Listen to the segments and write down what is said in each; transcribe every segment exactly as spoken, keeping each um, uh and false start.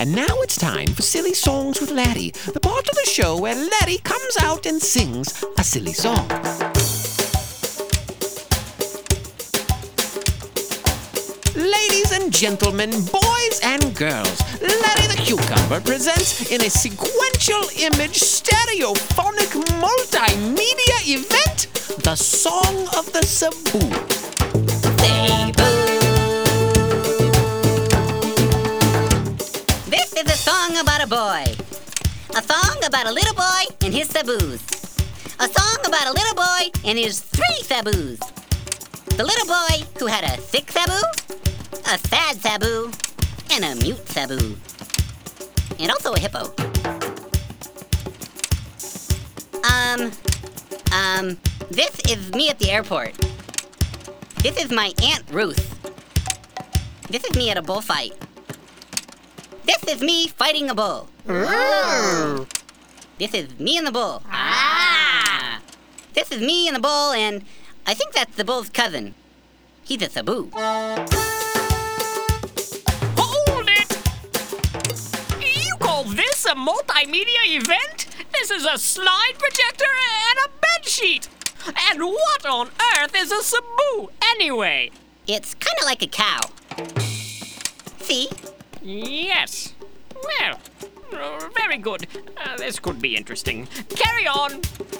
And now it's time for Silly Songs with Larry, the part of the show where Larry comes out and sings a silly song. Ladies and gentlemen, boys and girls, Larry the Cucumber presents in a sequential image stereophonic multimedia event the Song of the Sabu. This is a song about a boy. A song about a little boy and his saboos. A song about a little boy and his three saboos. The little boy who had a sick sabu, a sad sabu, and a mute sabu. And also a hippo. Um, um, this is me at the airport. This is my Aunt Ruth. This is me at a bullfight. This is me fighting a bull. Ooh. This is me and the bull. Ah! This is me and the bull, and I think that's the bull's cousin. He's a sabu. Hold it! You call this a multimedia event? This is a slide projector and a bedsheet. And what on earth is a sabu, anyway? It's kind of like a cow. See? Yes. Well, uh, very good. Uh, this could be interesting. Carry on.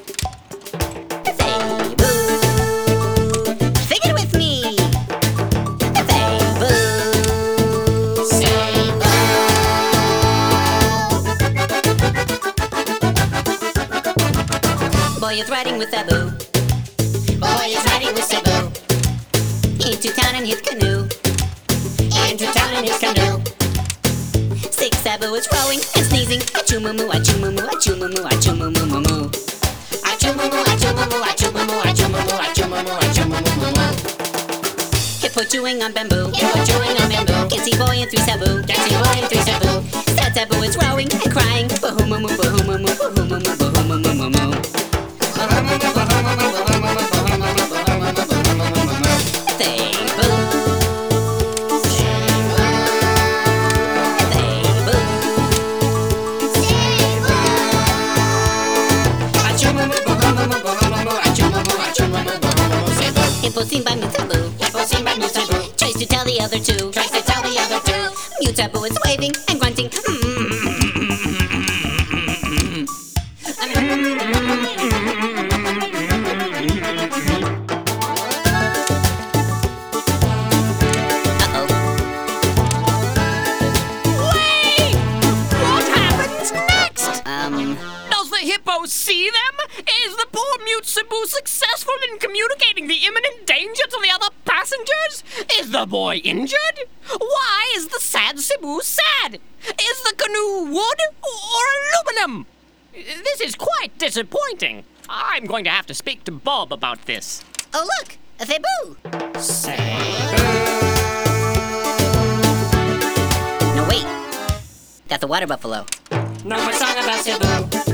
Sabu. Sing it with me. Sabu. Sabu. Boy is riding with Sabu. Boy is riding with Sabu. Into town in his canoe. Into town in his canoe. Six Sabu is rowing and sneezing. Achoo-moo-moo, achoo-moo-moo, achoo-moo-moo, achoo-moo-moo-moo-moo. Achoo-moo-moo, achoo-moo-moo, achoo-moo-moo, achoo-moo-moo, achoo-moo-moo, achoo-moo-moo-moo. Hippo chewing on bamboo. Hippo chewing on bamboo. Can see boy and three Sabu. Can see boy and three Sabu. Sad Sabu is rowing and crying. Bahoo-moo-moo, bahoo-moo-moo, bahoo-moo-moo, bahoo-moo-moo-moo-moo. Hippo seen by mute Sabu. Hippo seen by mute Sabu. Tries to tell the other two. Tries to tell the other two. Mute Sabu is waving and grunting. Uh-oh. Wait! What happens next? Um... Does the hippo see them? Is the poor mute sabu successful in communicating the imminent danger to the other passengers? Is the boy injured? Why is the sad sabu sad? Is the canoe wood or aluminum? This is quite disappointing. I'm going to have to speak to Bob about this. Oh, look! A sabu! No, wait. That's a water buffalo. No more song about sabu.